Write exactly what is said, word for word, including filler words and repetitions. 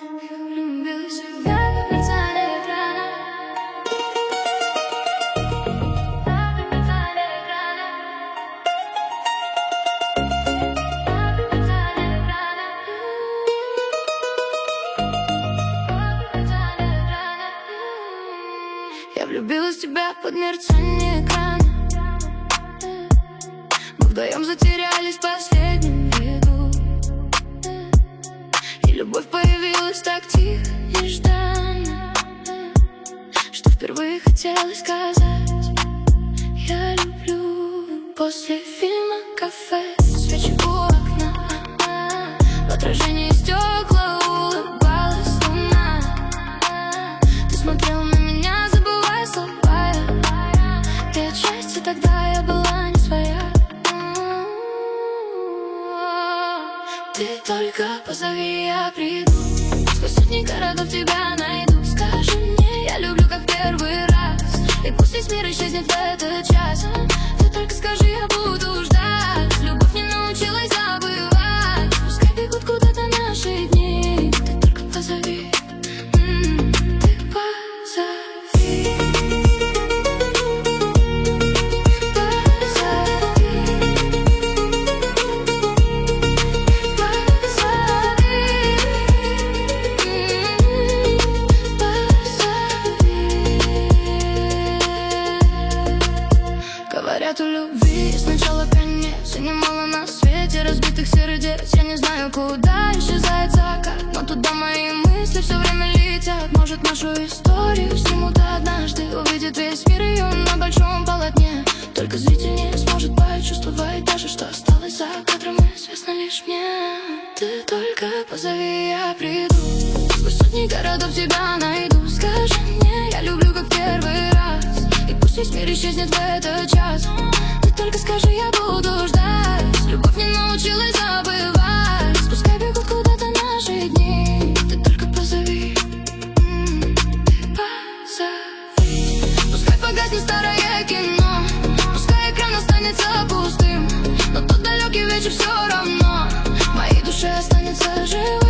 Влюбила себя в мерцание экрана. Мерцание экрана. Мерцание экрана. Мерцание экрана. Я влюбилась в тебя под мерцание экрана. Мы вдвоем затерялись в последнем ряду, и любовь появилась так тихо, нежданно, что впервые хотелось сказать: я люблю. После фильма «Кафе», свечи у окна, в отражении стекла улыбалась луна. Ты смотрел на меня, забывая слова, и отчасти тогда я была не своя. Ты только позови, я приду. Сквозь сотни городов тебя найду. Скажи мне, я люблю как первый раз, и пусть весь мир исчезнет в этот час. Ты только скажи, я буду ждать. Любовь не научилась забывать. Пускай бегут куда-то наши дни. Ты только позови. М-м, ты позови. Говорят, у любви сначала конец, и немало на свете разбитых сердец. Я не знаю, куда исчезает закат, но туда мои мысли все время летят. Может, нашу историю снимут однажды, увидит весь мир ее на большом полотне. Только зритель не сможет почувствовать даже, что осталось за кадром, известно лишь мне. Ты только позови, я приду. Сквозь сотни городов тебя найду. Скажи мне, я люблю как первый раз, и пусть весь мир исчезнет в этот час. Ты только скажи, я буду ждать. Любовь не научилась забывать. Пускай бегут куда-то наши дни. Ты только позови. М-м, ты позови. Пускай погаснет старое кино, пускай экран останется пустым, но тот далекий вечер все равно в моей душе останется живым.